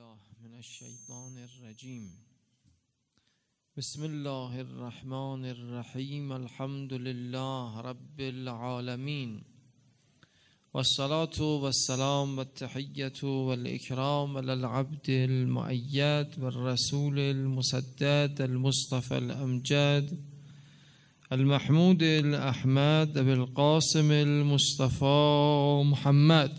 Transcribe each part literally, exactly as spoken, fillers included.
بالله من الشیطان الرجیم. بسم الله الرحمن الرحیم. الحمد لله رب العالمین والصلاة والسلام والتحیة والإکرام على العبد المؤید والرسول المسدد المصطفى الأمجد المحمود الأحمد بالقاسم المصطفى محمد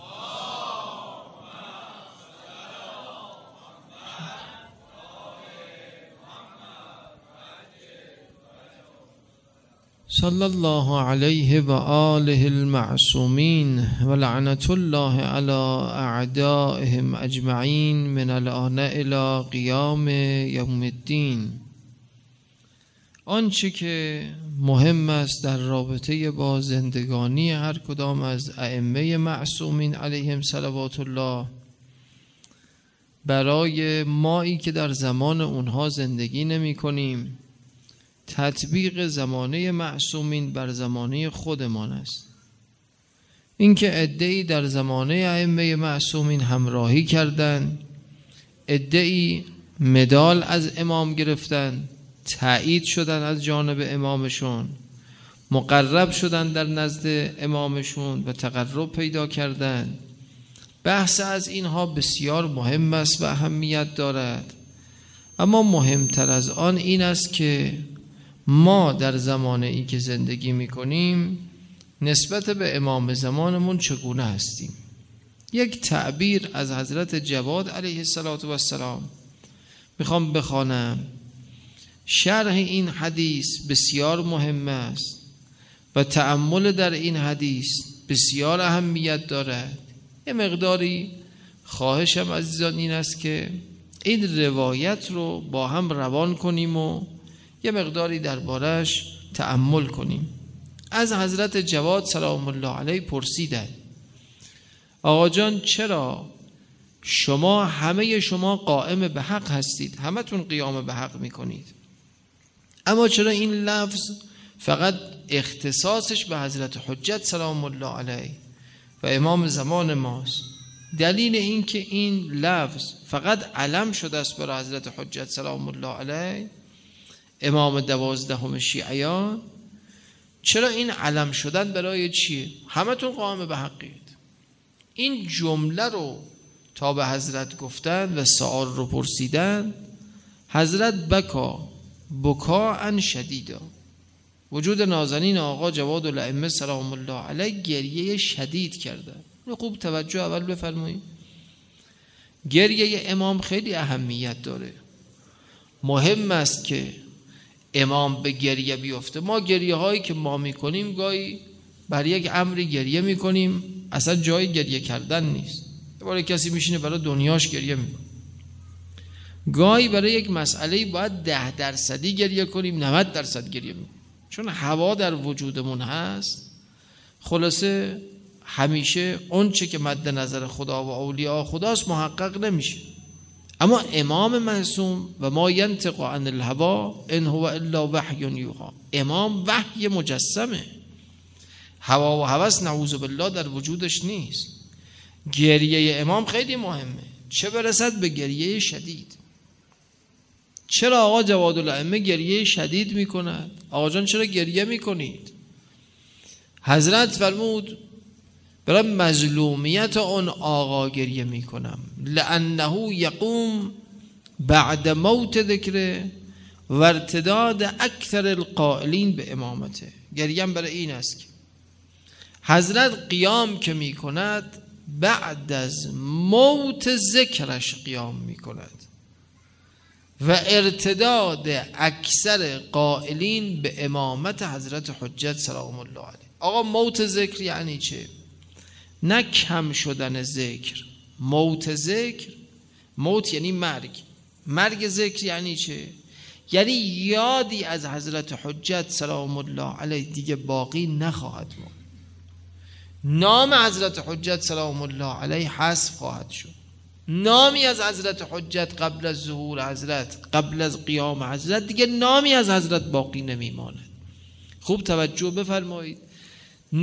صلی الله علیه و آله المعصومین و لعنت الله علی اعدائهم اجمعین من الآن الی قیام یوم الدین. آنچه که مهم است در رابطه با زندگانی هر کدام از ائمه معصومین علیهم صلوات الله برای مایی که در زمان اونها زندگی نمی کنیم تطبیق زمانه معصومین بر زمانه خودمان است. اینکه عده‌ای در زمانه ائمه معصومین همراهی کردند، عده‌ای مدال از امام گرفتند، تایید شدن از جانب امامشون، مقرب شدن در نزد امامشون و تقرب پیدا کردند. بحث از اینها بسیار مهم است و اهمیت دارد، اما مهمتر از آن این است که ما در زمانه ای که زندگی میکنیم نسبت به امام زمانمون چگونه هستیم. یک تعبیر از حضرت جواد علیه السلام میخوام بخوانم. شرح این حدیث بسیار مهم است و تأمل در این حدیث بسیار اهمیت دارد. یه مقداری خواهشم عزیزان این است که این روایت رو با هم روان کنیم و یه مقداری دربارش تأمل کنیم. از حضرت جواد سلام الله علیه پرسیدند آقا جان چرا شما همه شما قائم به حق هستید، همه تون قیام به حق میکنید، اما چرا این لفظ فقط اختصاصش به حضرت حجت سلام الله علیه و امام زمان ماست؟ دلیل این که این لفظ فقط علم شده است برای حضرت حجت سلام الله علیه امام دوازدهم شیعیان. چرا این علم شدن برای چیه؟ همه تون قائم به حقید. این جمله رو تا به حضرت گفتن و سؤال رو پرسیدن، حضرت بکا بکاء شدیدا. وجود نازنین آقا جواد الائمه سلام الله علیه گریه شدید کرده. خوب توجه اول بفرمایید. گریه امام خیلی اهمیت داره. مهم است که امام به گریه بیفته. ما گریه هایی که ما میکنیم گاهی بر یک امری گریه میکنیم اصلا جای گریه کردن نیست. برای کسی میشینه برای دنیاش گریه میکنه. گاهی برای یک مسئله باید ده درصدی گریه کنیم، نود درصد گریه میکنیم، چون هوا در وجودمون هست. خلاصه همیشه اون چه که مد نظر خدا و اولیاء خداست محقق نمیشه. اما امام معصوم و ما ینطق عن الهوی ان هو الا وحی یوحی، امام وحی مجسمه، هوا و هوس نعوذ بالله در وجودش نیست. گریه امام خیلی مهمه، چه برسد به گریه شدید. چرا آقا جواد الائمه گریه شدید میکند؟ آقا جان چرا گریه میکنید؟ حضرت فرمود برای مظلومیت اون آقا گریه میکنم، لانه یقوم بعد موت ذکره و ارتداد اکثر القائلین به امامته. گریم برای این است که حضرت قیام که میکند بعد از موت ذکرش قیام میکند و ارتداد اکثر قائلین به امامت حضرت حجت سلام الله علیه. آقا موت ذکر یعنی چه؟ نه کم شدن ذکر. موت ذکر، موت یعنی مرگ، مرگ ذکر یعنی چه؟ یعنی یادی از حضرت حجت سلام الله علیه دیگه باقی نخواهد ماند. نام حضرت حجت سلام الله علیه حذف خواهد شد. نامی از حضرت حجت قبل از ظهور حضرت، قبل از قیام حضرت، دیگه نامی از حضرت باقی نمیماند. خوب توجه بفرمایید.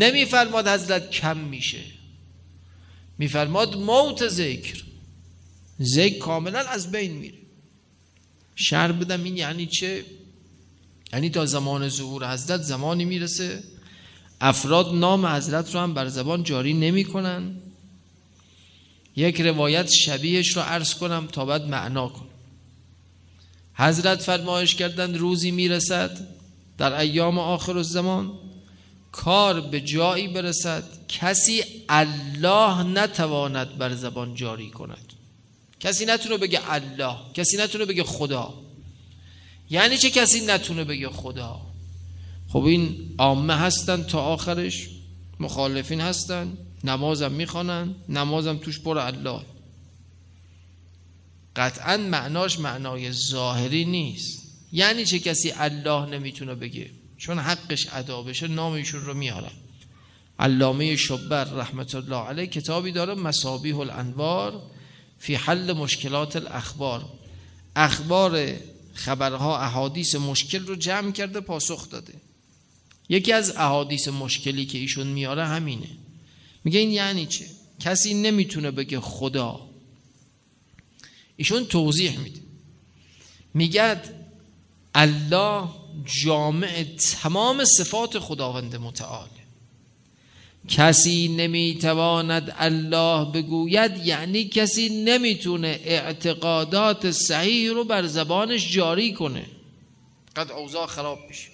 نمیفرماد حضرت کم میشه، میفرماد موت ذکر. ذکر کاملا از بین میره. شرح بدم این یعنی چه؟ یعنی تا زمان ظهور حضرت زمانی میرسه افراد نام حضرت رو هم بر زبان جاری نمی کنن. یک روایت شبیهش رو عرض کنم تا بعد معنا کنم. حضرت فرمایش کردند روزی میرسد در ایام آخر الزمان کار به جایی برسد کسی الله نتواند بر زبان جاری کند. کسی نتونه بگه الله، کسی نتونه بگه خدا. یعنی چه کسی نتونه بگه خدا؟ خب این عامه هستن تا آخرش، مخالفین هستن، نمازم میخوانن، نمازم توش پر الله. قطعا معناش معنای ظاهری نیست. یعنی چه کسی الله نمیتونه بگه؟ چون حقش ادا بشه نامشون رو میارن. علامه شبر رحمت الله علیه کتابی داره مصابیح الانوار فی حل مشکلات الاخبار. اخبار خبرها احادیث مشکل رو جمع کرده پاسخ داده. یکی از احادیث مشکلی که ایشون میاره همینه. میگه این یعنی چه؟ کسی نمیتونه بگه خدا. ایشون توضیح میده، میگه الله جامع تمام صفات خداوند متعال. کسی نمیتواند الله بگوید یعنی کسی نمیتونه اعتقادات صحیح رو بر زبانش جاری کنه. قد اوضاع خراب میشه.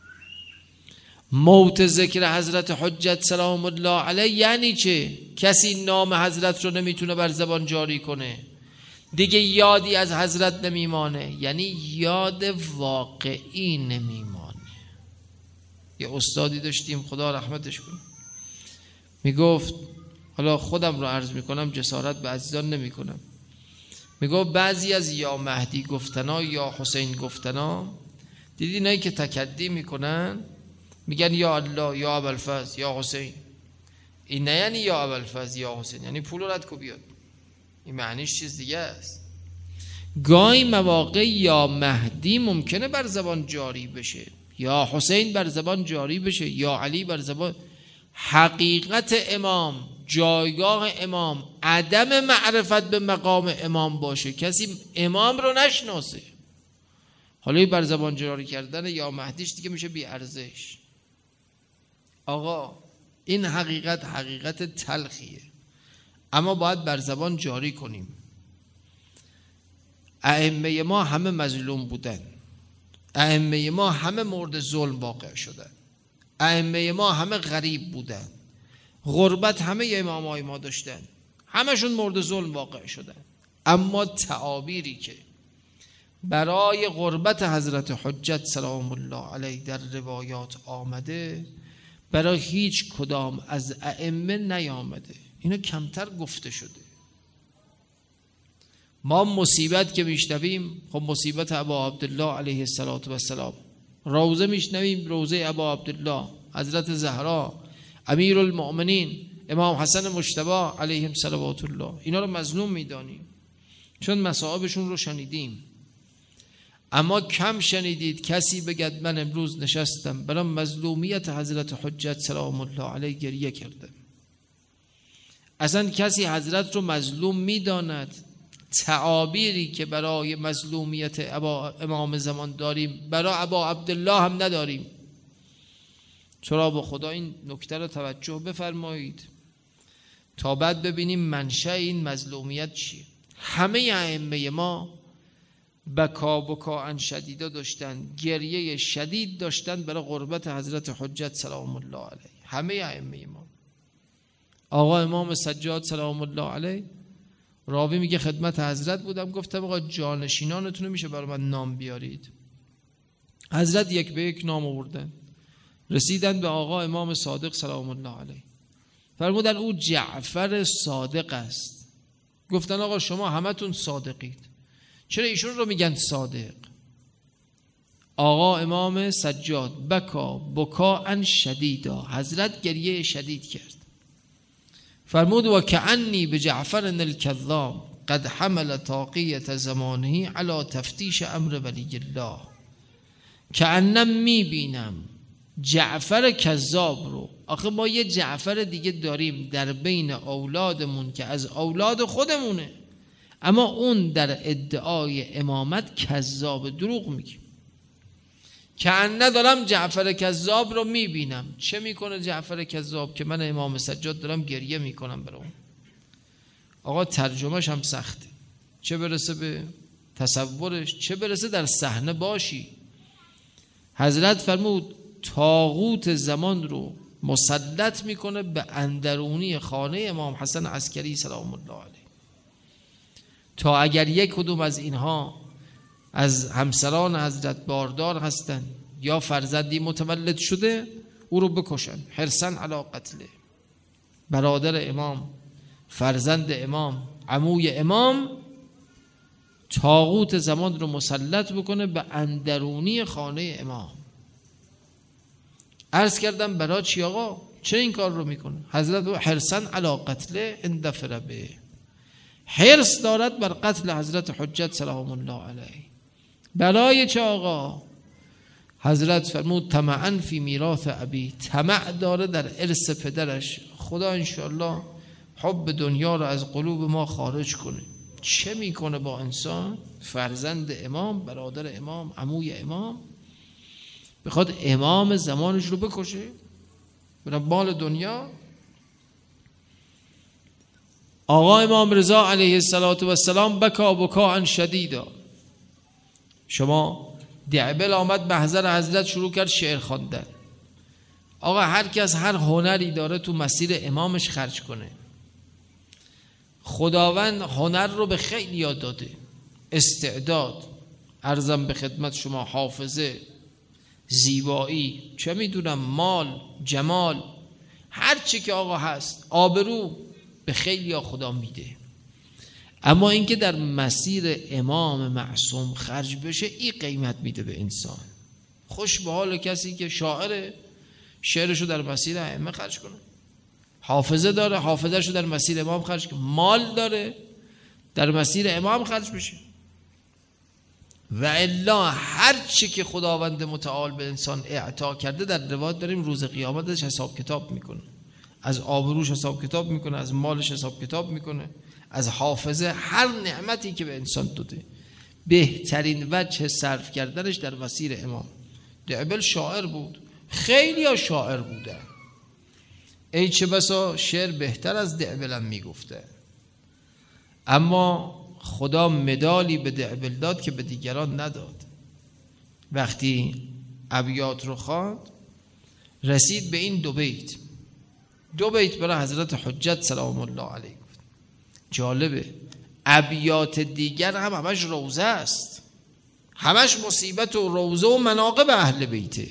موت ذکر حضرت حجت سلام الله علیه یعنی چه؟ کسی نام حضرت رو نمیتونه بر زبان جاری کنه. دیگه یادی از حضرت نمیمانه، یعنی یاد واقعی نمیمانه. یه استادی داشتیم خدا رحمتش کنه، میگفت، حالا خودم رو عرض میکنم جسارت به عزیزان نمیکنم، میگفت بعضی از یا مهدی گفتنا یا حسین گفتنا دیدی اینایی که تکدی میکنن میگن یا الله یا ابوالفضل یا حسین. این نه یعنی یا ابوالفضل یا حسین، یعنی پول رد کو بیاد. این معنیش چیز دیگه است. گاهی مواقع یا مهدی ممکنه بر زبان جاری بشه، یا حسین بر زبان جاری بشه، یا علی بر زبان. حقیقت امام، جایگاه امام، عدم معرفت به مقام امام باشه، کسی امام رو نشناسه، حالا بر زبان جاری کردن یا مهدیش دیگه میشه بی ارزش. آقا این حقیقت حقیقت تلخیه، اما باید بر زبان جاری کنیم. ائمه ما همه مظلوم بودن، ائمه ما همه مورد ظلم واقع شدن، ائمه ما همه غریب بودن، غربت همه امامای ما داشتن، همشون مورد ظلم واقع شدن. اما تعابیری که برای غربت حضرت حجت سلام الله علیه در روایات آمده برای هیچ کدام از ائمه نیامده. اینو کمتر گفته شده. ما مصیبت که میشنویم، خب مصیبت ابا عبدالله علیه السلام، روزه میشنویم، روزه ابا عبدالله، حضرت زهرا، امیر المؤمنین، امام حسن مجتبی علیهم صلوات الله، اینا رو مظلوم میدانیم چون مصائبشون رو شنیدیم. اما کم شنیدید کسی بگد من امروز نشستم برای مظلومیت حضرت حجت سلام الله علیه گریه کردم. اصلا کسی حضرت رو مظلوم میداند؟ تعابیری که برای مظلومیت ابا امام زمان داریم برای ابا عبدالله هم نداریم. چرا؟ به خدا این نکته رو توجه بفرمایید تا بعد ببینیم منشأ این مظلومیت چیه. همه ائمه ما بکا بکا شدیده داشتن، گریه شدید داشتن برای غربت حضرت حجت سلام الله علیه. همه ائمه ما. آقا امام سجاد سلام الله علیه، راوی میگه خدمت حضرت بودم، گفتم آقا جانشینانتون میشه برای من نام بیارید. حضرت یک به یک نام آوردن، رسیدن به آقا امام صادق سلام الله علیه، فرمودن او جعفر صادق است. گفتن آقا شما همتون صادقید، چرا ایشون رو میگن صادق؟ آقا امام سجاد بکا بکا ان شدیدا، حضرت گریه شدید کرد، فرمود و کعنی به جعفر الکذاب قد حمل طاقیت زمانه علی تفتیش امر ولی الله. کعنم میبینم جعفر کذاب رو. آخه ما یه جعفر دیگه داریم در بین اولادمون که از اولاد خودمونه، اما اون در ادعای امامت کذاب، دروغ میگه. که ان دارم جعفر کذاب رو میبینم. چه میکنه جعفر کذاب که من امام سجاد دارم گریه میکنم برای اون؟ آقا ترجمهش هم سخته، چه برسه به تصورش، چه برسه در صحنه باشی. حضرت فرمود طاغوت زمان رو مسلط میکنه به اندرونی خانه امام حسن عسکری سلام الله علیه، تا اگر یک کدوم از اینها از همسران حضرت باردار هستند یا فرزندی متولد شده او رو بکشن، حرصاً علی قتله. برادر امام، فرزند امام، عموی امام طاغوت زمان رو مسلط بکنه به اندرونی خانه امام. عرض کردم برای چی آقا؟ چه این کار رو میکنه؟ حضرت حرصاً علی قتله اندفر به، حرص دارد بر قتل حضرت حجت سلام الله علیه. برای چه آقا؟ حضرت فرمود طمعاً فی میراث ابی، طمع داره در ارث پدرش. خدا انشاءالله حب دنیا رو از قلوب ما خارج کنه. چه میکنه با انسان؟ فرزند امام، برادر امام، عموی امام، بخواد امام زمانش رو بکشه برای مال دنیا. آقا امام رضا علیه السلام بکا بکاء شدیدا. شما دعبل آمد محضر حضرت شروع کرد شعر خواندن. آقا هر کس هر هنری داره تو مسیر امامش خرج کنه. خداوند هنر رو به خیلی یاد داده، استعداد، عرضم به خدمت شما حافظه، زیبایی، چه میدونم مال، جمال، هر چی که آقا هست، آبرو، به خیلی ها خدا میده. اما اینکه در مسیر امام معصوم خرج بشه، این قیمت میده به انسان. خوش به حال کسی که شاعر شعرشو در مسیر ائمه خرج کنه، حافظه داره حافظهشو در مسیر امام خرج کنه، مال داره در مسیر امام خرج بشه. و الا هر چی که خداوند متعال به انسان اعطا کرده، در روایت داریم روز قیامتش حساب کتاب میکنه، از آبروش حساب کتاب میکنه، از مالش حساب کتاب میکنه، از حافظه، هر نعمتی که به انسان داده. بهترین وجه صرف کردنش در مسیر امام. دعبل شاعر بود، خیلی ها شاعر بودن، ای چه بسا شعر بهتر از دعبلم میگفته، اما خدا مدالی به دعبل داد که به دیگران نداد. وقتی ابیات رو خواند رسید به این دو بیت، دو بیت برای حضرت حجت سلام الله علیه گفت. جالبه ابیات دیگر هم همش روزه است، همش مصیبت و روزه و مناقب اهل بیته،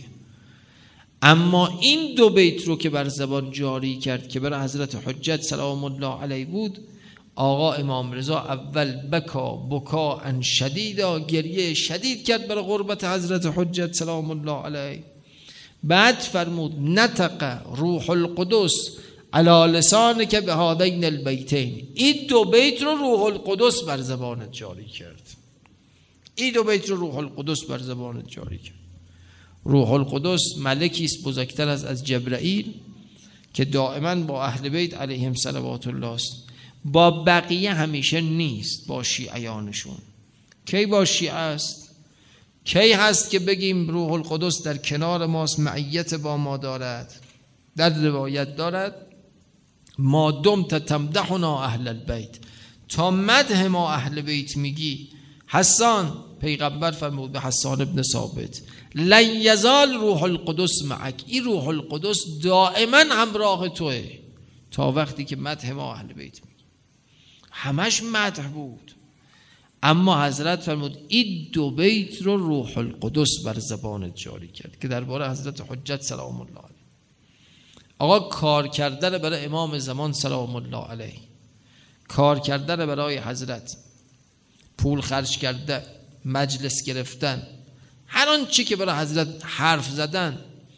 اما این دو بیت رو که بر زبان جاری کرد که برای حضرت حجت سلام الله علیه بود، آقا امام رضا اول بکا بکاء شدیدا، گریه شدید کرد برای غربت حضرت حجت سلام الله علیه. بعد فرمود نطق روح القدس علی لسانک بهذین البیتین، این دو بیت رو روح القدس بر زبانت جاری کرد. این دو بیت رو روح القدس بر زبانت جاری کرد. روح القدس ملکی است بزرگتر از از جبرائیل که دائما با اهل بیت علیهم صلوات الله است. با بقیه همیشه نیست، با شیعیانشون. کی با شیعه است؟ کی هست که بگیم روح القدس در کنار ماست، معیت با ما دارد؟ در روایت دارد ما دمت تمدحنا اهل البیت، تا مدح ما اهل بیت میگی حسان، پیغمبر فرمود به حسان ابن ثابت لن یزال روح القدس معک، این روح القدس دائما همراه توه تا وقتی که مدح ما اهل بیت میگی. همش مدح بود، اما حضرت فرمود این دو بیت رو روح القدس بر زبانت جاری کرد که درباره حضرت حجت سلام الله علیه. آقا کار کردن برای امام زمان سلام الله علیه، کار کردن برای حضرت، پول خرج کردن، مجلس گرفتن، هر آن چی که برای حضرت حرف زدن،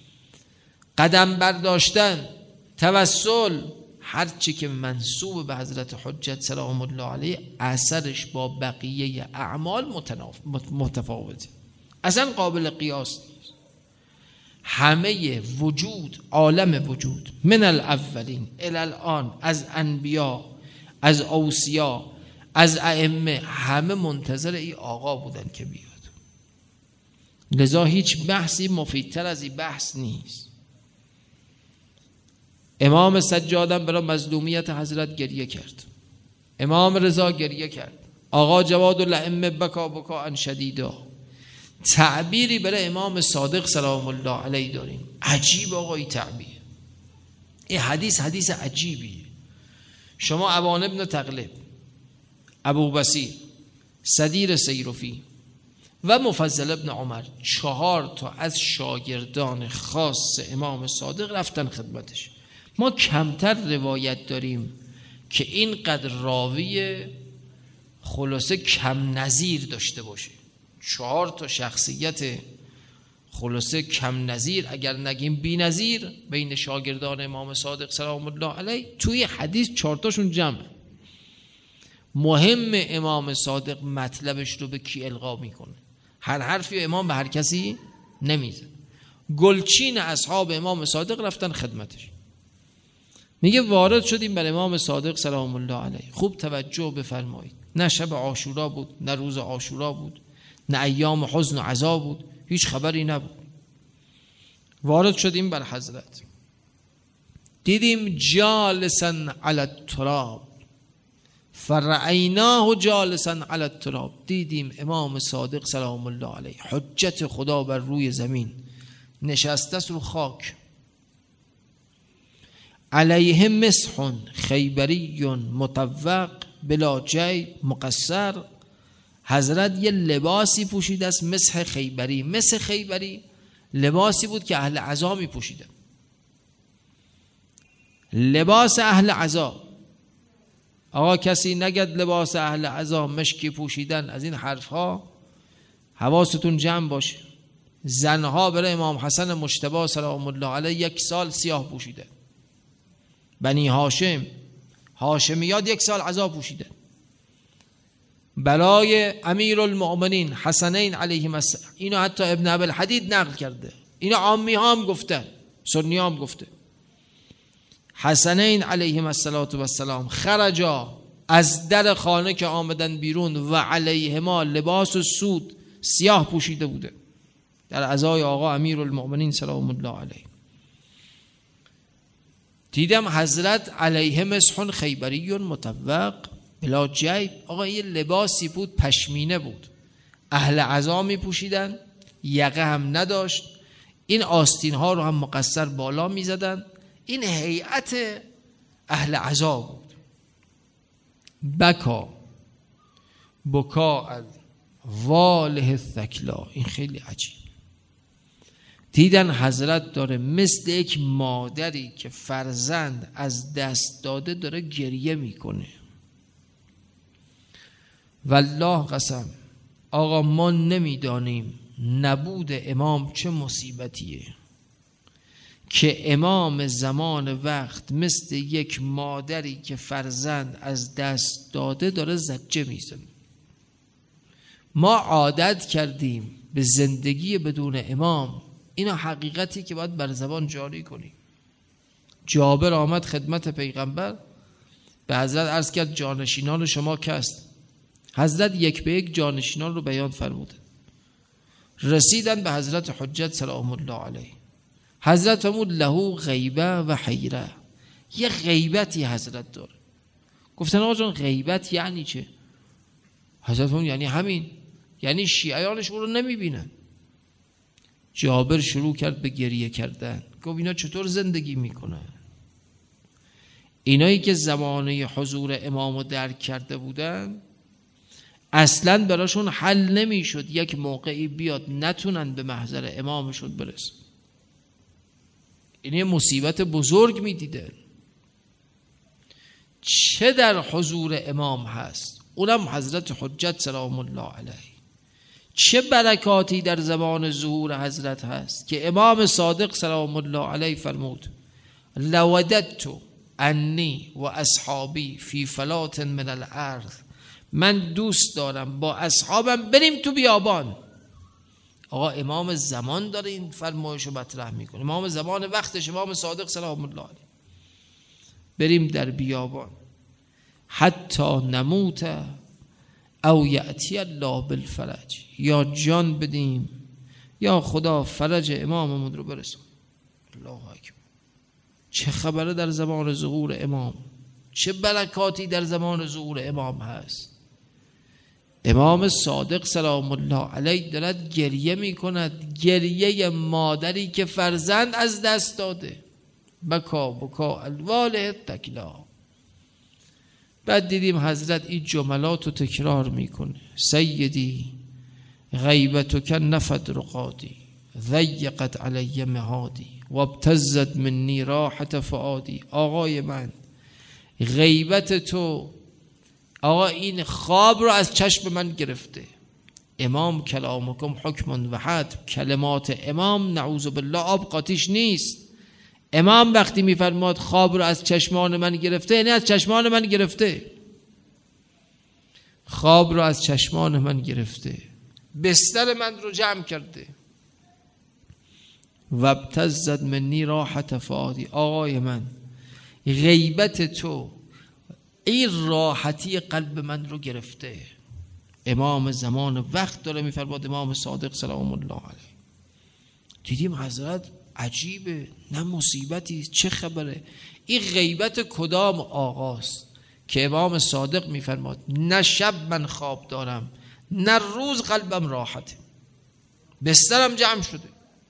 قدم برداشتن، توسل، هر چی که منسوب به حضرت حجت سلام الله علیه، اثرش با بقیه اعمال متفاوته، اصلا قابل قیاس نیست. همه وجود، عالم وجود، من الاولین الی الان، از انبیا، از اوصیا، از ائمه همه منتظر این آقا بودن که بیاد. لذا هیچ بحثی مفیدتر از این بحث نیست. امام سجادم برای مظلومیت حضرت گریه کرد، امام رضا گریه کرد، آقا جواد الائمه بکا بکا ان شدیدا. تعبیری برای امام صادق سلام الله علیه داریم. عجیب آقا این تعبیر، این حدیث حدیث عجیبیه. شما ابان ابن تغلب، ابو بصیر، صدیر سیرفی و مفضل ابن عمر، چهار تا از شاگردان خاص امام صادق رفتن خدمتش. ما کمتر روایت داریم که اینقدر راوی خلاصه کم نظیر داشته باشه. چهار تا شخصیت خلاصه کم نظیر، اگر نگیم بی نظیر، بین شاگردان امام صادق سلام الله علیه توی حدیث چهار تاشون جمع. مهم امام صادق مطلبش رو به کی القا میکنه. هر حرفی امام به هر کسی نمیزن. گلچین اصحاب امام صادق رفتن خدمتش. میگه وارد شدیم بر امام صادق سلام الله علیه. خوب توجه بفرمایید، نه شب عاشورا بود، نه روز عاشورا بود، نه ایام حزن و عزا بود، هیچ خبری نبود. وارد شدیم بر حضرت، دیدیم جالسا علی التراب، فرعیناه جالسا علی التراب. دیدیم امام صادق سلام الله علیه حجت خدا بر روی زمین نشسته است رو خاک. علیه مسح خیبری مطوق بلا جیب مقصر. حضرت یه لباسی پوشیده است مسح خیبری. مسح خیبری لباسی بود که اهل عزا می پوشیدن. لباس اهل عزا. آقا کسی نگد لباس اهل عزا مشکی پوشیدن، از این حرفها حواستون جمع باشه. زنها برای امام حسن مجتبی سلام الله علیه یک سال سیاه پوشیدن. بنی هاشم، هاشمیات یک سال عزا پوشیدن. برای امیر المؤمنین حسنین علیهم السلام، اینو حتی ابن ابی الحدید نقل کرده، اینو عامی ها هم گفتن، سنی ها هم گفته. حسنین علیهم السلام خرجا، از در خانه که آمدن بیرون، و علیهما لباس سود سیاه پوشیده بوده در عزای آقا امیر المؤمنین سلام الله علیه. دیدم حضرت علیه مسح خیبری مطوق بلا جیب. آقا یه لباسی بود پشمینه بود، اهل عزا می پوشیدن، یقه هم نداشت، این آستین ها رو هم مقصر بالا می زدن. این هیئت اهل عزا بود. بکا بکا واله الثکلا. این خیلی عجیب. دیدن حضرت داره مثل یک مادری که فرزند از دست داده داره گریه میکنه. والله قسم آقا ما نمیدانیم نبود امام چه مصیبتیه که امام زمان وقت مثل یک مادری که فرزند از دست داده داره زجه میزنه. ما عادت کردیم به زندگی بدون امام. اینا حقیقتی که باید بر زبان جاری کنیم. جابر آمد خدمت پیغمبر، به حضرت عرض کرد جانشینان شما کست؟ حضرت یک به یک جانشینان رو بیان فرمودن. رسیدن به حضرت حجت سلام الله علیه. حضرت فرمود له غیبه و حیره. یه غیبتی حضرت داره. گفتن آقا جان غیبت یعنی چه؟ حضرت فرمود یعنی همین، یعنی شیعیانش او رو نمیبینن. جابر شروع کرد به گریه کردن. گفت اینا چطور زندگی میکنن؟ اینایی که زمانه حضور امامو درک کرده بودن اصلا براشون حل نمیشد یک موقعی بیاد نتونن به محضر امامشون برسن. این یه مصیبت بزرگ میدیدن. چه در حضور امام هست، اونم حضرت حجت سلام الله علیه. چه برکاتی در زمان ظهور حضرت هست که امام صادق سلام الله علیه فرمود لوددت انی و اصحابی فی فلات من الارض. من دوست دارم با اصحابم بریم تو بیابان. آقا امام زمان داره این فرمایشو مطرح میکنه. امام زمان وقتش، امام صادق سلام الله علیه. بریم در بیابان حتی نموت او یأتی الله بالفرج، یا جان بدیم یا خدا فرج اماممون رو برسون. الله اکبر. چه خبره در زمان ظهور امام، چه برکاتی در زمان ظهور امام هست. امام صادق سلام الله علیه دارد گریه می کند، گریه مادری که فرزند از دست داده. بکا بکا الواله تکلا. بعد دیدیم حضرت این جملات رو تکرار میکنه: سیدی غیبتک نفد رقادی ضیقت علی مهادی و ابتزت منی راحت فؤادی. آقای من، غیبت تو، آقا این خواب رو از چشم من گرفته. امام کلامکم حکم و حتم، کلمات امام نعوذ بالله آب قاطیش نیست. امام وقتی میفرماد خواب رو از چشمان من گرفته، یعنی از چشمان من گرفته. خواب رو از چشمان من گرفته، بستر من رو جمع کرده. و ابتزت منی راحت فؤادی. آقای من، غیبت تو این راحتی قلب من رو گرفته. امام زمان وقت داره میفرماد، امام صادق سلام الله علیه. دیدیم حضرت عجیبه، نه مصیبتی، چه خبره؟ این غیبت کدام آقاست که امام صادق میفرماد نه شب من خواب دارم نه روز قلبم راحته، بسترم جمع شده.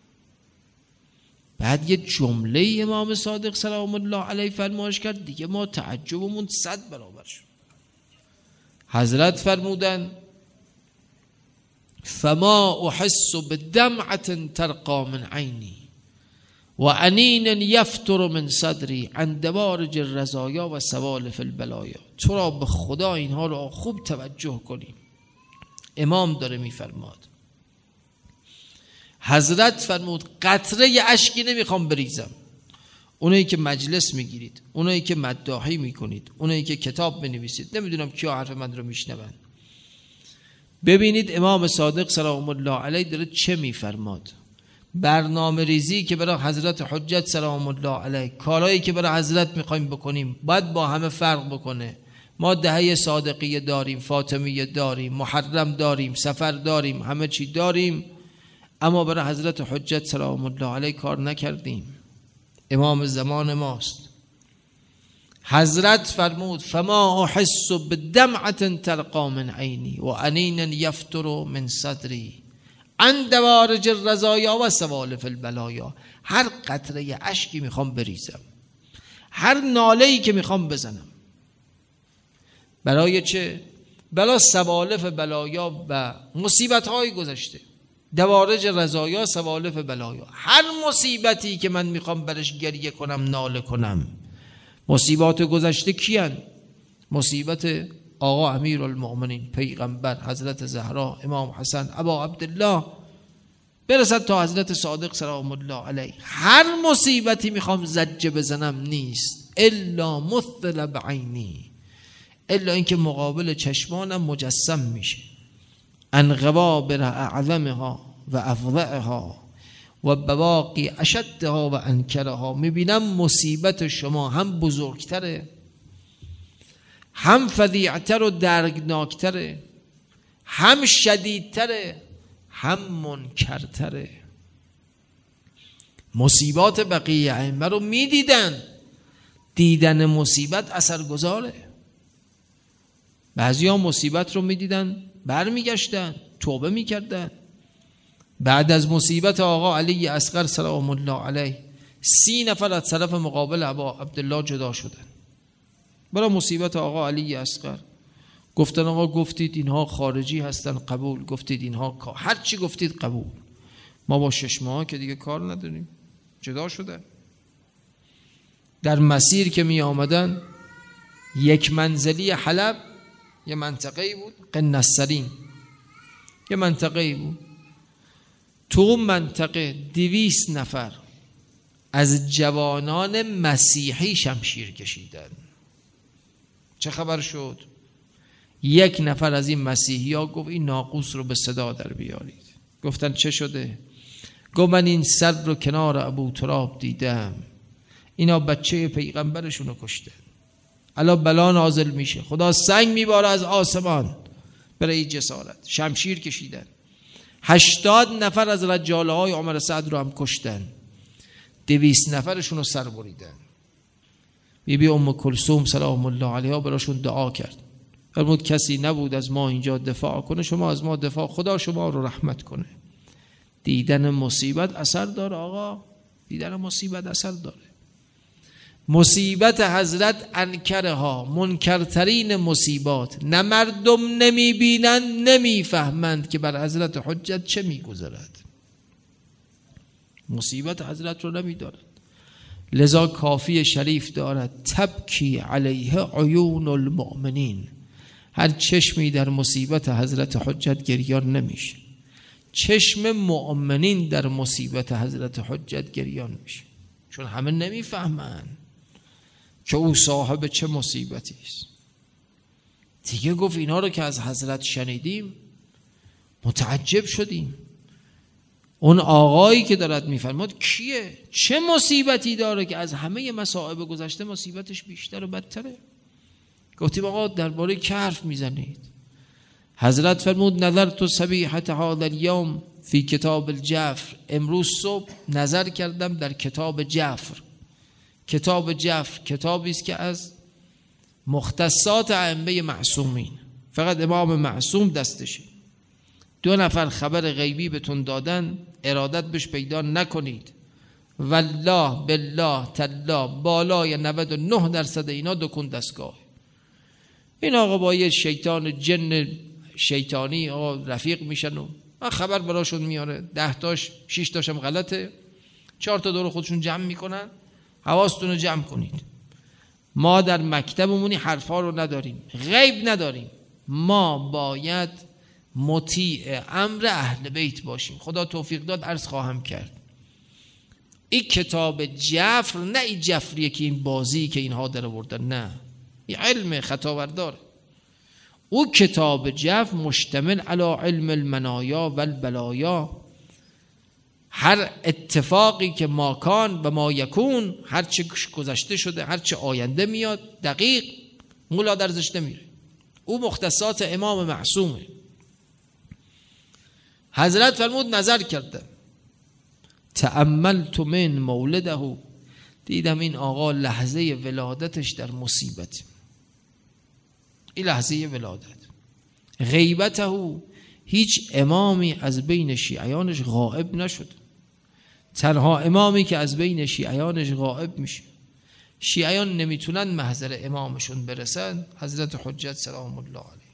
بعد یه جمله امام صادق سلام الله علیه فرمایش کرد، دیگه ما تعجبمون صد برابر شد. حضرت فرمودن فما احس بدمعة ترقى من عینی و انین یفتر من صدری عن دوارج الرزایا و سوالف البلایا. تو را به خدا اینها رو خوب توجه کنیم. امام داره میفرماد، حضرت فرمود قطره اشکی نمیخوام بریزم. اونایی که مجلس میگیرید، اونایی که مداحی میکنید، اونایی که کتاب بنویسید، نمیدونم کیا حرف من رو میشنون، ببینید امام صادق سلام الله علیه داره چه میفرماد. برنامه ریزی که برای حضرت حجت سلام الله علیه، کارهایی که برای حضرت میخوایم بکنیم باید با همه فرق بکنه. ما دهه صادقیه داریم، فاطمیه داریم، محرم داریم، سفر داریم، همه چی داریم، اما برای حضرت حجت سلام الله علیه کار نکردیم. امام زمان ماست. حضرت فرمود فما احس بدمعة ترقى من عینی و انین یفتر من صدری عن دوارج الرزایا و سوالف البلایا. هر قطره اشکی میخوام بریزم، هر ناله‌ای که میخوام بزنم. برای چه؟ برای سوالف بلایا و مصیبت‌های گذشته. دوارج رزایا، سوالف بلایا، هر مصیبتی که من میخوام برش گریه کنم، ناله کنم. مصیبات گذشته کیان؟ مصیبت آقا امیرالمؤمنین پیغمبر، حضرت زهرا، امام حسن، ابا عبدالله، برسد تا حضرت صادق سلام الله علیه. هر مصیبتی میخوام زجه بزنم نیست الا مثل بعینی، الا اینکه مقابل چشمانم مجسم میشه. ان غوابر اعظمها و افظعها و بواقی اشدها و انکرها. میبینم مصیبت شما هم بزرگتره، هم فظیعتر و درگناکتره، هم شدیدتره، هم منکرتره. مصیبات بقیه ائمه رو میدیدن، دیدن مصیبت اثرگذاره. بعضی ها مصیبت رو میدیدن برمیگشتن، توبه میکردن. بعد از مصیبت آقا علی اصغر سلام الله علیه سی نفر از طرف مقابل ابا عبدالله جدا شدن برای مصیبت آقا علی اصغر. گفتن آقا گفتید اینها خارجی هستن، قبول. گفتید اینها هر چی گفتید قبول. ما با شش ماه که دیگه کار نداریم. جدا شدن. در مسیر که می آمدن یک منزلی حلب، یه منطقه‌ای بود قنصرین، یه منطقه‌ای بود. تو اون منطقه دویست نفر از جوانان مسیحی شمشیر کشیدن. چه خبر شد؟ یک نفر از این مسیحی ها گفت این ناقوس رو به صدا در بیارید. گفتن چه شده؟ گفت من این سر رو کنار ابو تراب دیدم، اینا بچه پیغمبرشون رو کشته، الان بلا نازل میشه، خدا سنگ میباره از آسمان، برای جسارت شمشیر کشیدن. هشتاد نفر از رجاله های عمر سعد رو هم کشتن، دویست نفرشون رو سر بریدن. بی بی ام کلثوم سلام الله علیها براشون دعا کرد، فرمود کسی نبود از ما اینجا دفاع کنه، شما از ما دفاع، خدا شما رو رحمت کنه. دیدن مصیبت اثر داره آقا، دیدن مصیبت اثر داره. مصیبت حضرت انکره ها، منکرترین مصیبات، نه مردم نمی بینند نمی فهمند که بر حضرت حجت چه می گذرد. مصیبت حضرت رو نمی دارد. لذا کافی شریف دارد تبکی علیه عیون المؤمنین، هر چشمی در مصیبت حضرت حجت گریان نمیشه، چشم مؤمنین در مصیبت حضرت حجت گریان میشه، چون همه نمیفهمن که او صاحب چه مصیبتی است. دیگه گفت اینا رو که از حضرت شنیدیم متعجب شدیم. اون آقایی که دارد میفرماد کیه؟ چه مصیبتی داره که از همه مصائب گذشته مصیبتش بیشتر و بدتره؟ گفتیم آقا درباره که حرف میزنید. حضرت فرمود نظرت صبیحة هذا اليوم فی کتاب الجعفر، امروز صبح نظر کردم در کتاب جعفر. کتاب جعفر کتابی است که از مختصات ائمه معصومین، فقط امام معصوم دستشه. دو نفر خبر غیبی بهتون دادن، ارادت بهش پیدا نکنید. والله بالله تالله بالای نود و نه درصد اینا دکون دستگاه. این آقا با یه شیطان جن شیطانی آقا رفیق میشن و خبر براشون میاره، ده تاش شش تاش هم غلطه، چهار تا دور خودشون جمع میکنن. حواستون رو جمع کنید. ما در مکتبمونی حرفا رو نداریم، غیب نداریم، ما باید مطیع امر اهل بیت باشیم. خدا توفیق داد عرض خواهم کرد این کتاب جعفر نه این جعفریه که این بازی که اینها در آوردن، نه، این علم خطاوردار. او کتاب جعفر مشتمل علی علم المنایا و البلایا، هر اتفاقی که ماکان و ما یکون، هر چه گذشته شده، هر چه آینده میاد، دقیق مولا درزش نمیره. او مختصات امام معصومه. حضرت فرمود نظر کردم، تأملت من مولده، دیدم این آقا لحظه ولادتش در مصیبت، این لحظه ولادت. غیبته، هیچ امامی از بین شیعیانش غائب نشد، تنها امامی که از بین شیعیانش غائب میشه. شیعیان نمیتونن محضر امامشون برسن، حضرت حجت سلام الله علیه.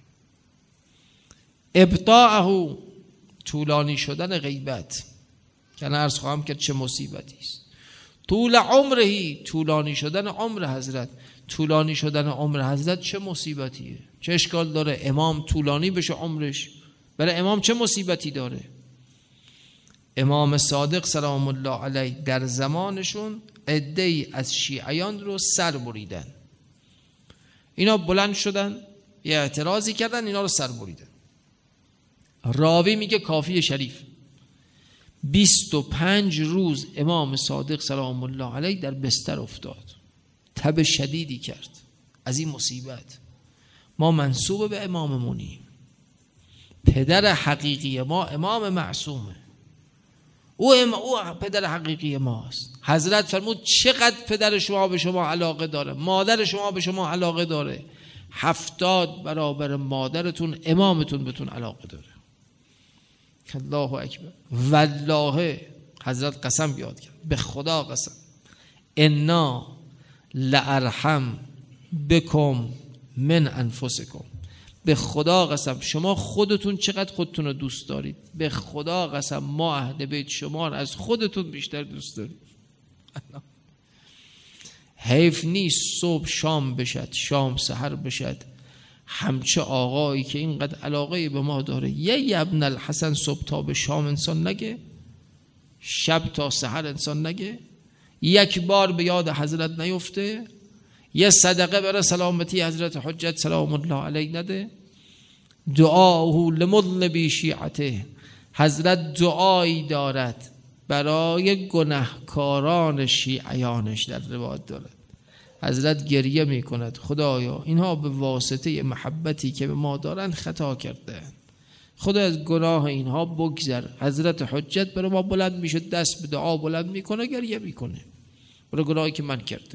ابطاعه، طولانی شدن غیبت، که انا عرض خواهم کرد چه مصیبتی است. طول عمرهی، طولانی شدن عمر حضرت. طولانی شدن عمر حضرت چه مصیبتیه؟ چه اشکال داره امام طولانی بشه عمرش؟ برای امام چه مصیبتی داره؟ امام صادق سلام الله علیه در زمانشون عده‌ای از شیعیان رو سر بریدن. اینا بلند شدن یه اعتراضی کردن، اینا رو سر بریدن. راوی میگه کافی شریف بیست و پنج روز امام صادق سلام الله علیه در بستر افتاد، تب شدیدی کرد از این مصیبت. ما منسوب به اماممونیم، پدر حقیقی ما امام معصومه، او, ام او پدر حقیقی ماست. حضرت فرمود چقدر پدر شما به شما علاقه داره، مادر شما به شما علاقه داره، هفتاد برابر مادرتون امامتون بهتون علاقه داره. الله اکبر. والله حضرت قسم یاد کرد، به خدا قسم، انا لارحم بکم من انفسکم. به خدا قسم شما خودتون چقدر خودتون رو دوست دارید، به خدا قسم ما اهل بیت شما رو از خودتون بیشتر دوست دارید. حیف نیست صبح شام بشد، شام سحر بشد، همچه آقایی که اینقدر علاقه به ما داره یه ابن الحسن صبح تا به شام انسان نگه، شب تا سحر انسان نگه، یک بار به یاد حضرت نیفته، یه صدقه برای سلامتی حضرت حجت سلام الله علیه نده. دعاه لمذنبی شیعته، حضرت دعایی دارد برای گناهکاران شیعیانش، در روایت دارد حضرت گریه می کند خدایا اینها به واسطه محبتی که به ما دارند خطا کردند، خدا از گناه اینها بگذر. حضرت حجت برای ما بلند میشه، دست به دعا بلند میکنه، گریه میکنه برای گناهی که من کردم.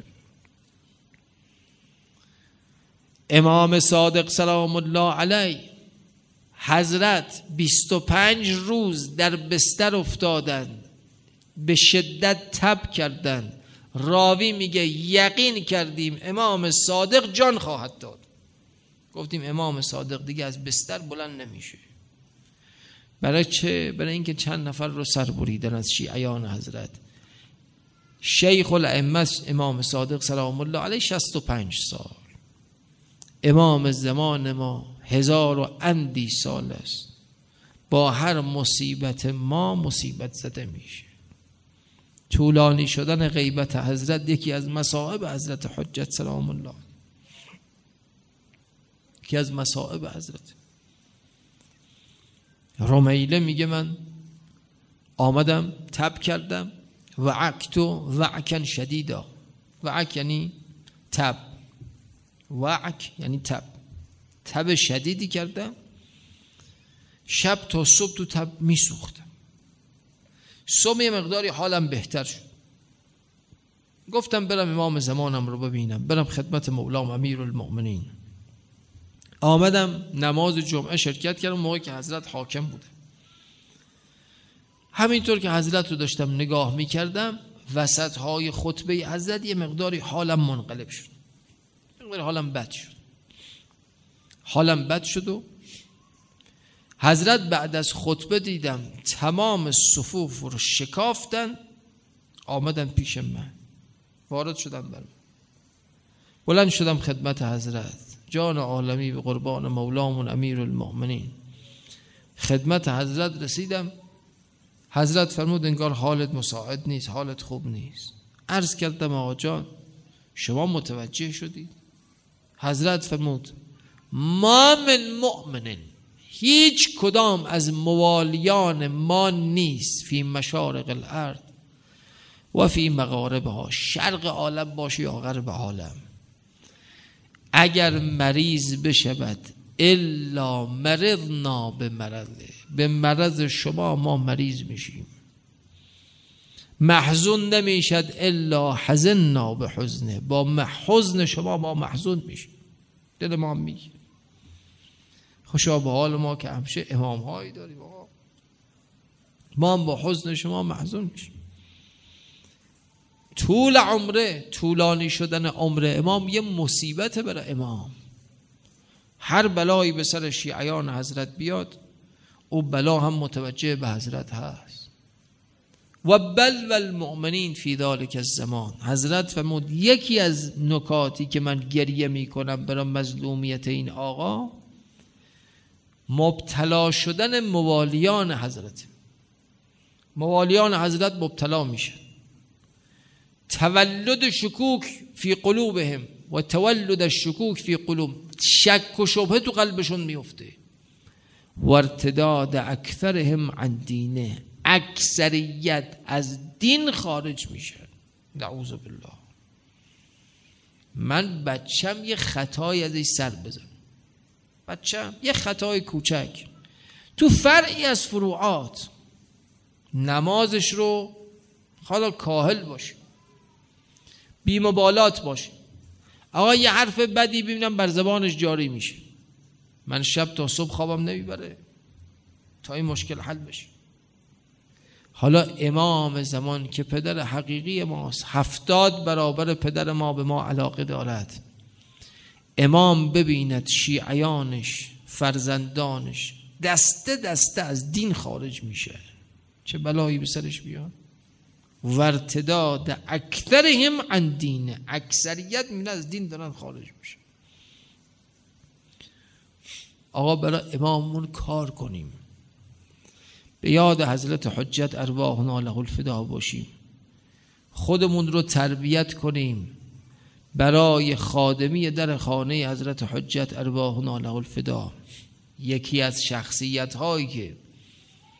امام صادق سلام الله علیه حضرت بیست و پنج روز در بستر افتادند، به شدت تب کردند. راوی میگه یقین کردیم امام صادق جان خواهد داد. گفتیم امام صادق دیگه از بستر بلند نمیشه. برای چه؟ برای اینکه چند نفر رو سر بریدن از شیعیان حضرت. شیخ الائمه امام صادق سلام الله علیه شصت و پنج سال، امام زمان ما هزار و اندی سال است. با هر مصیبت ما مصیبت زده میشه. طولانی شدن غیبت حضرت یکی از مصائب حضرت حجت سلام الله، یکی از مصائب حضرت. رمیله میگه من آمدم تب کردم وعکتو وعکن شدیدا. وعک یعنی تب، وعک یعنی تب، تب شدیدی کردم. شب تا صبح تو تب میسوختم. صبح یه مقداری حالم بهتر شد. گفتم برم امام زمانم رو ببینم، برم خدمت مولام امیر المؤمنین. آمدم نماز جمعه شرکت کردم موقعی که حضرت حاکم بوده. همینطور که حضرت رو داشتم نگاه میکردم، وسط های خطبه حضرت یه مقداری حالم منقلب شد، مقداری حالم بد شد. حالم بد شد و حضرت بعد از خطبه دیدم تمام صفوف رو شکافتن، آمدن پیش من، وارد شدن بر من. بلند شدم خدمت حضرت، جان عالمی به قربان مولامون امیر المؤمنین. خدمت حضرت رسیدم. حضرت فرمود انگار حالت مساعد نیست، حالت خوب نیست. عرض کردم آقا جان شما متوجه شدید؟ حضرت فرمود ما من مؤمنین، هیچ کدام از موالیان ما نیست، فی مشارق الارض و فی مغاربها، شرق عالم باشه یا غرب عالم، اگر مریض بشود الا مرضنا به مرضه، به مرض شما ما مریض میشیم. محزون نمیشد الا حزننا به حزنه، با حزن شما ما محزون میشیم، دل ما میگه. خوشا به حال ما که همشه امام هایی داریم، ما هم با حزن شما محزون میشیم. طول عمره، طولانی شدن عمر امام یه مصیبت برای امام. هر بلایی به سر شیعیان حضرت بیاد، او بلا هم متوجه به حضرت هست. و بل و المؤمنین فی ذلک الزمان. حضرت فرمود یکی از نکاتی که من گریه می کنم برای مظلومیت این آقا، مبتلا شدن موالیان حضرت. موالیان حضرت مبتلا میشه، تولد شکوک فی قلوبهم و تولد الشکوک فی قلوب، شک و شبهه تو قلبشون میفته. و ارتداد اکثرهم عن دینه، اکثریت از دین خارج میشه. نعوذ بالله. من بچم یه خطایی ازش سر بزن، بچم یه خطای کوچک تو فرعی از فروعات، نمازش رو حالا کاهل باشه، بی‌مبالات باشه، آقا یه حرف بدی ببینم بر زبانش جاری میشه، من شب تا صبح خوابم نمیبره تا این مشکل حل بشه. حالا امام زمان که پدر حقیقی ماست، هفتاد برابر پدر ما به ما علاقه دارد، امام ببیند شیعیانش، فرزندانش دسته دسته از دین خارج میشه، چه بلایی به سرش بیاد. و ارتداد اکثرهم عن دینه، اکثریت من از دین دارن خارج میشه. آقا برای اماممون کار کنیم، به یاد حضرت حجت ارواحنا له الفدا باشیم، خودمون رو تربیت کنیم برای خادمی در خانه حضرت حجت ارواحنا له الفدا. یکی از شخصیت هایی که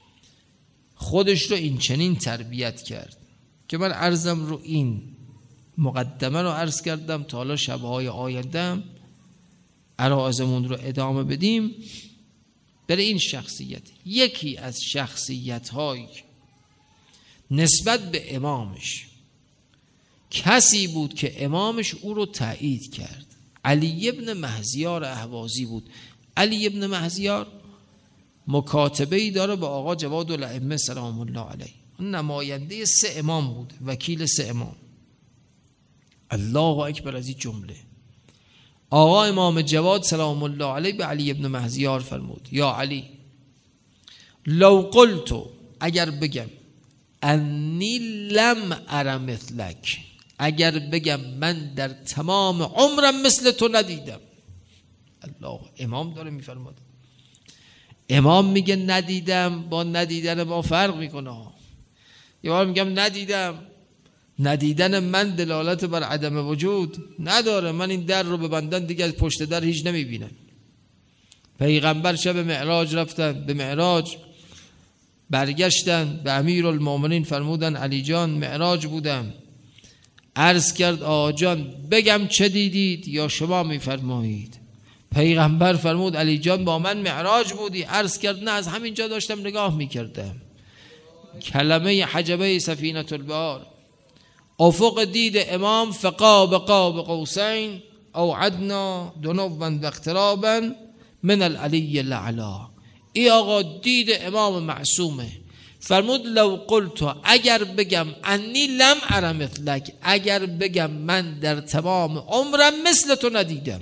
خودش رو این چنین تربیت کرد که من عرضم رو این مقدمه رو عرض کردم تا حالا شبهای آینده عرایضمون رو ادامه بدیم. برای این شخصیت، یکی از شخصیت هایی نسبت به امامش کسی بود که امامش او رو تایید کرد، علی ابن مهزیار اهوازی بود. علی ابن مهزیار مکاتبه‌ای داره با آقا جواد الائمه سلام الله علیه، نماینده سه امام بود، وکیل سه امام. الله اکبر. از این جمله آقا امام جواد سلام الله علیه به علی ابن مهزیار فرمود یا علی لو قلتو، اگر بگم انی لم ار مثلک، اگر بگم من در تمام عمرم مثل تو ندیدم. الله، امام داره میفرماد. امام میگه ندیدم با ندیدن ما فرق میکنه. یه بار میگم ندیدم، ندیدن من دلالت بر عدم وجود نداره. من این در رو ببندن دیگه از پشت در هیچ نمیبینم. پیغمبر شب معراج رفتن، به معراج برگشتن، به امیرالمومنین فرمودن علی جان معراج بودم. عرض کرد آقا جان بگم چه دیدید یا شما میفرمایید؟ پیغمبر فرمود علی جان با من معراج بودی؟ عرض کرد نه، از همینجا داشتم نگاه میکردم. کلمه حجبه سفینه البحر، افق دید امام فقاب قاب قوسین او عدنا دنوا و اقترابا من العلی الاعلی. ای آقا دید امام معصومه. فرمود لو قلت، اگر بگم انی لم ار مثلک، اگر بگم من در تمام عمرم مثل تو ندیدم.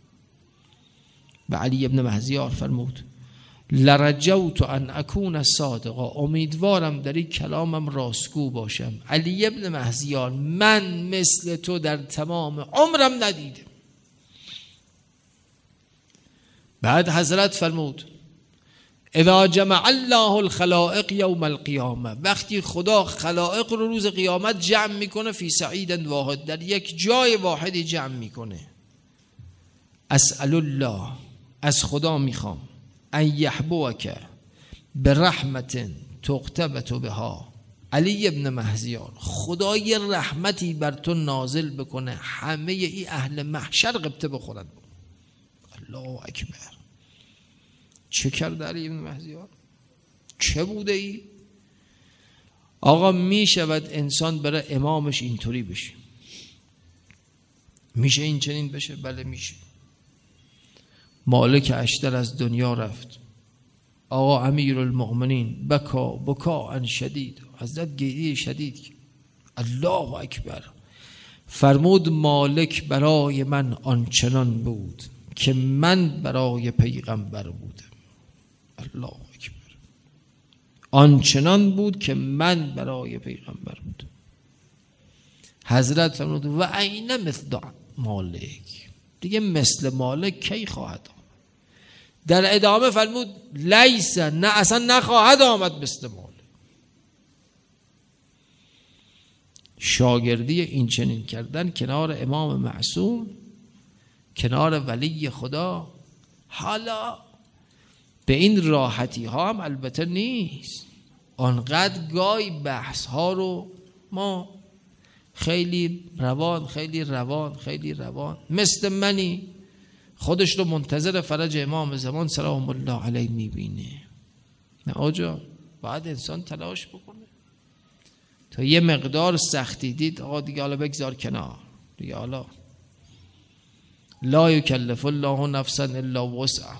به علی ابن مهزیار فرمود لرجوت ان اکون صادقا، امیدوارم در این کلامم راستگو باشم. علی ابن مهزیار من مثل تو در تمام عمرم ندیدم. بعد حضرت فرمود اذا جمع الله الخلائق یوم القیامه، وقتی خدا خلائق رو روز قیامت جمع میکنه فی سعید واحد، در یک جای واحدی جمع میکنه. اسأل الله، از خدا میخوام ان یحبوک برحمت تقتبت بها. علی ابن مهزیار خدای رحمتی بر تو نازل بکنه همه ای اهل محشر قبطه بخورن. الله اکبر. چه کرده علی ابن مهزیار؟ چه بوده ای؟ آقا می شود انسان برای امامش اینطوری بشه؟ میشه این چنین بشه؟ بله میشه. مالک اشتر از دنیا رفت، آقا امیرالمؤمنین بکا بکا شدید، حضرت گریه شدید. الله اکبر. فرمود مالک برای من آنچنان بود که من برای پیغمبر بودم. الله اکبر. آنچنان بود که من برای پیغمبر بودم. حضرت فرمود و عین مثل مالک، دیگه مثل مالک کی خواهد آمد؟ در ادامه فرمود لیس، نه اصلا نخواهد آمد مثل مالک. شاگردی این چنین کردن کنار امام معصوم، کنار ولی خدا، حالا به این راحتی ها هم البته نیست. آنقدر گاهی بحث ها رو ما خیلی روان خیلی روان خیلی روان مثل منی خودش رو منتظر فرج امام زمان سلام الله علیه میبینه. نه آجا، باید انسان تلاش بکنه تا یه مقدار سختی دید آقا دیگه حالا بگذار کنار دیگه، حالا لا یکلف الله نفسا الا وسعها.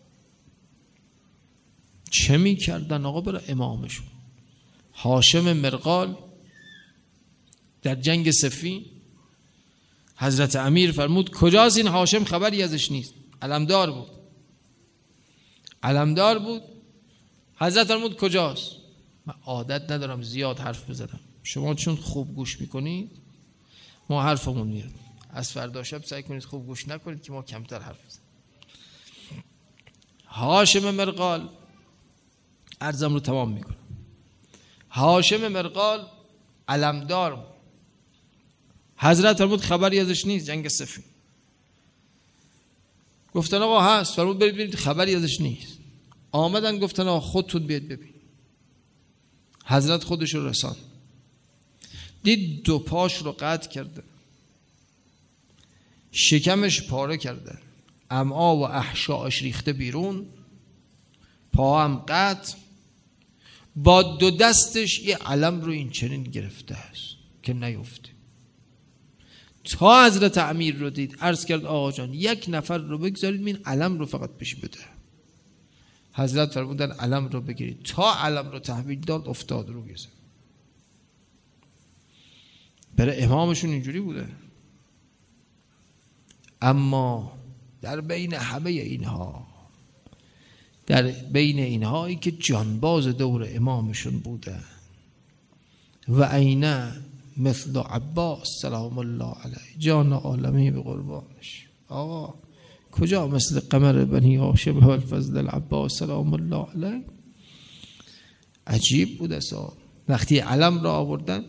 چه میکردن آقا برای امامشون؟ هاشم مرغال در جنگ صفین حضرت امیر فرمود کجاست این هاشم؟ خبری ازش نیست. علمدار بود، علمدار بود. حضرت فرمود کجاست؟ من عادت ندارم زیاد حرف بزنم، شما چون خوب گوش میکنید ما حرفمون میاد. از فردا شب سعی کنید خوب گوش نکنید که ما کمتر حرف بزنیم. هاشم مرغال، عرضم رو تمام میکنم. هاشم مرغال علمدار بود. حضرت فرمود خبری ازش نیست. جنگ صفین گفتن آقا هست. فرمود برید برید خبری ازش نیست. آمدن گفتن آقا خودتون بیاد ببین. حضرت خودش رو رسان، دید دو پاش رو قطع کرده، شکمش پاره کردن، امعا و احشاش ریخته بیرون، پا هم قطع، با دو دستش یه علم رو این چنین گرفته است که نیفته. تا حضرت امیر رو دید عرض کرد آقا جان یک نفر رو بگذارید این علم رو فقط پیش بده. حضرت فرمودن علم رو بگیرید. تا علم رو تحویل داد افتاد رو گذاشت. برای امامشون اینجوری بوده. اما در بین همه اینها، در بین اینهایی که جانباز دور امامشون بودن، و عینه مثل عباس سلام الله علیه، جان عالمی به قربانش. آقا کجا مثل قمر بنی هاشم و الفضل العباس سلام الله علیه؟ عجیب بود اصلا. وقتی علم را آوردن،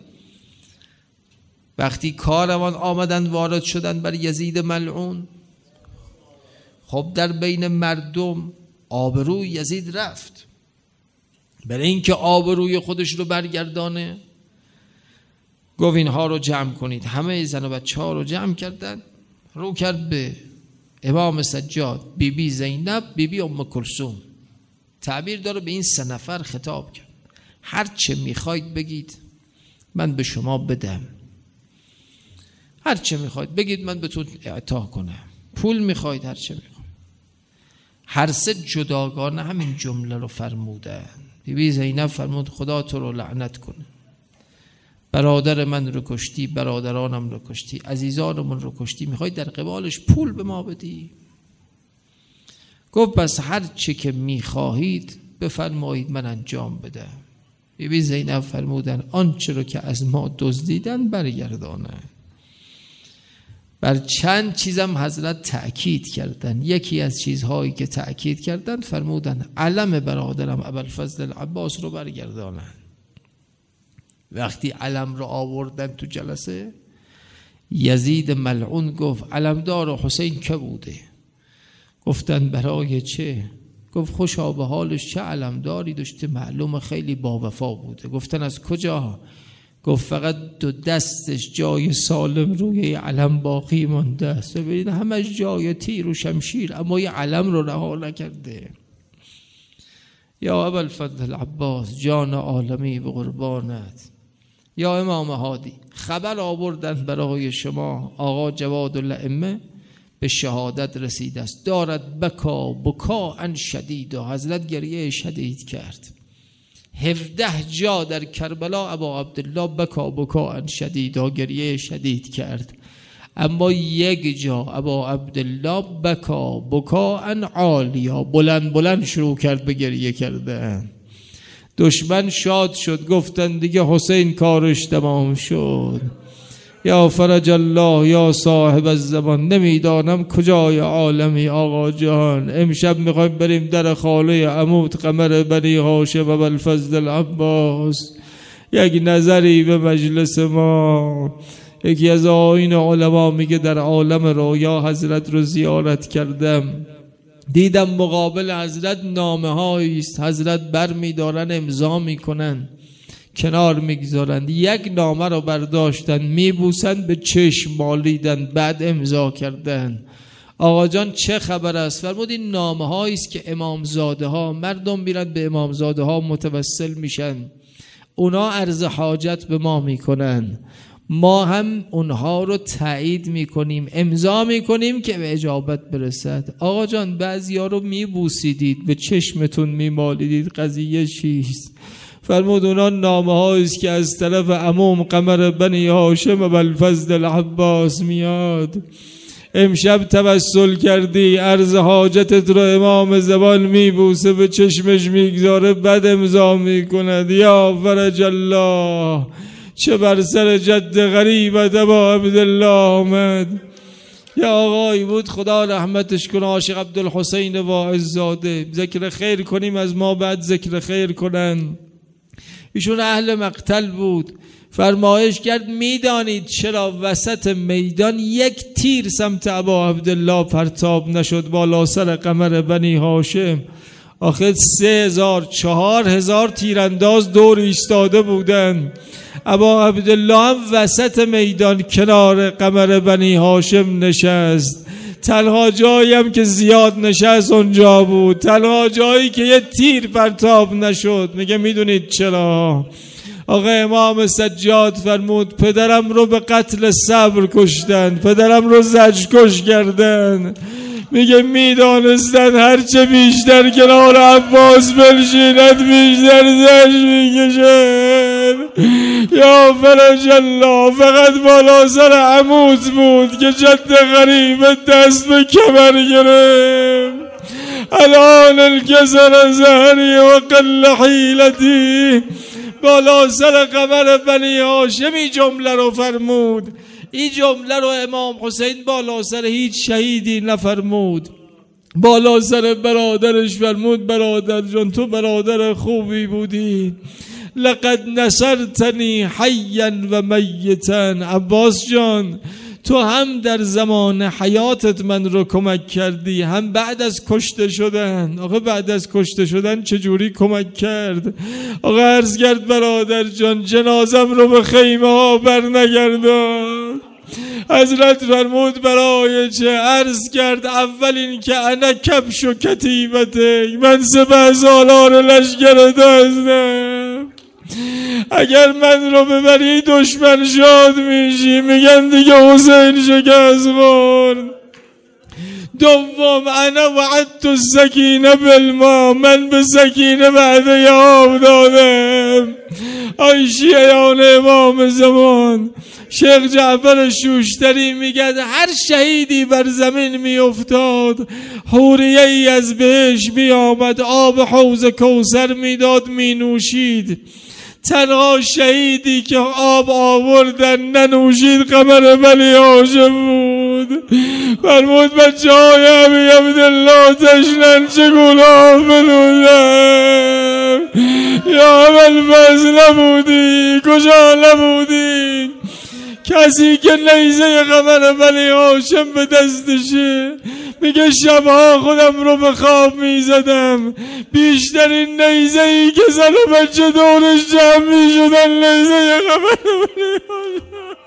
وقتی کاروان آمدن وارد شدن بر یزید ملعون، خب در بین مردم آبروی یزید رفت. برای اینکه آبروی خودش رو برگردانه گفت اینها رو جمع کنید. همه زن و بچه ها رو جمع کردن، رو کرد به امام سجاد، بی بی زینب، بی بی ام کلثوم. تعبیر داره به این سه نفر خطاب کرد. هر چه میخواید بگید من به شما بدم، هر چه میخواید بگید من بهتون اعطا کنم، پول میخواید هر چه میخواید. هر سه جداگانه همین جمله رو فرمودن. بی بی زینب فرمود خدا تو رو لعنت کنه، برادر من رو کشتی، برادرانم رو کشتی، عزیزانمون رو کشتی، میخوای در قبالش پول به ما بدی؟ گفت پس هر چه که میخواهید بفرمایید من انجام بدم. بی بی زینب فرمودن آنچه رو که از ما دزدیدن برگردانه. بر چند چیزم حضرت تأکید کردن. یکی از چیزهایی که تأکید کردن فرمودن علم برادرم ابوالفضل العباس رو برگردانن. وقتی علم رو آوردن تو جلسه، یزید ملعون گفت علمدار حسین که بوده؟ گفتن برای چه؟ گفت خوشا به حالش، چه علمداری داشته، معلومه خیلی با وفا بوده. گفتن از کجا؟ گفت فقط دو دستش جای سالم روی علم باقی مانده است. ببینید همش جای تیر و شمشیر، اما یه علم رو رها نکرده. یا ابوالفضل العباس جان عالمی به قربانت. یا امام هادی خبر آوردن برای شما آقا جواد الائمه به شهادت رسیده است، دارد بکا بکا ان شدید. و حضرت گریه شدید کرد. هفده جا در کربلا ابا عبدالله بکا بکا ان شدید ها گریه شدید کرد، اما یک جا ابا عبدالله بکا بکا ان عالیا بلند بلند شروع کرد به گریه کردن. دشمن شاد شد، گفتن دیگه حسین کارش تمام شد. یا فرج الله یا صاحب الزمان، نمیدانم کجای عالمی آقا جان. امشب میخوایم بریم در خاله عمود قمر بنی هاشم و ابوالفضل العباس، یک نظری به مجلس ما. یکی از آیین علما میگه در عالم رویا حضرت رو زیارت کردم، دیدم مقابل حضرت نامه هایی است. حضرت بر میدارن امضا میکنن، کنار میگذارند. یک نامه رو برداشتن میبوسند، به چشم مالیدن، بعد امضا کردن. آقا جان چه خبر است؟ فرمود این نامه هایی است که امامزاده ها، مردم میرن به امامزاده ها متوسل میشن، اونا عرض حاجت به ما میکنن، ما هم اونها رو تایید میکنیم، امضا میکنیم که به اجابت برسد. آقا جان بعضیا رو میبوسیدید، به چشمتون میمالیدید، قضیه چیست؟ فرمود اونا نامه هاییست که از طرف عموم قمر بنی هاشم و ابوالفضل العباس میاد. امشب توسل کردی، عرض حاجتت رو امام زمان میبوسه، به چشمش میگذاره، بعد امضا میکند. یا فرج الله، چه بر سر جد غریبت ابا عبدالله آمد. یا آقایی بود خدا رحمتش کنه، عاشق عبدالحسین واعظزاده، ذکر خیر کنیم از ما بعد ذکر خیر کنن. ایشون اهل مقتل بود. فرمایش کرد میدانید چرا وسط میدان یک تیر سمت ابا عبدالله پرتاب نشد بالا سر قمر بنی هاشم؟ آخه سه هزار چهار هزار تیرانداز دور ایستاده بودن. ابا عبدالله هم وسط میدان کنار قمر بنی هاشم نشست. تنها جایی هم که زیاد نشست اونجا بود، تنها جایی که یه تیر پرتاب نشد. میگه میدونید چرا؟ آقا امام سجاد فرمود پدرم رو به قتل صبر کشتن، پدرم رو زجرکش کردن. میگه میدانستن هرچه بیشتر کنار عباس بنشیند بیشتر زجر میکشد. یا فرج الله، فقط بالا سر عمود بود که جد غریب دست به کمر گرفت. الان الکسر زهری و قل حیلتی. بالا سر قمر بنی هاشمی جمله رو فرمود. این جمله رو امام حسین بالا سر هیچ شهیدی نفرمود، بالا سر برادرش فرمود برادر جان تو برادر خوبی بودی، لقد نصرتنی حیا و میتا. عباس جان تو هم در زمان حیاتت من رو کمک کردی، هم بعد از کشته شدن. آقا بعد از کشته شدن چجوری کمک کرد؟ آقا عرض کرد برادر جان جنازم رو به خیمه ها بر نگردان. حضرت فرمود برای چه؟ عرض کرد اول این که انا کبش و کتیبته، من سپه سالار لشکرت هستم، اگر من رو ببری دشمن شاد میشی. میگن دیگه حسین شکست خورد. دوم انا وعدت السکینه بالما، من به سکینه وعده آب دادم. آی شیعیان امام زمان، شیخ جعفر شوشتری میگه هر شهیدی بر زمین میافتاد حوریه ای از بهش میآمد آب حوض کوثر میداد مینوشید. تنها شهیدی که آب آوردن ننوشید قمر بنی هاشم بود. فرمود بچه های ابی عبدالله تشنن چگونه آب بنوشم؟ یا اول فز نبودی، کجا نبودی؟ کسی که نیزه قمر بنی هاشم به دستشه. میگه شبها خودم رو به خواب میزدم، بیشترین نیزه ای که زن و بچه دورش جمع میشدن نیزه قمر بنی هاشم.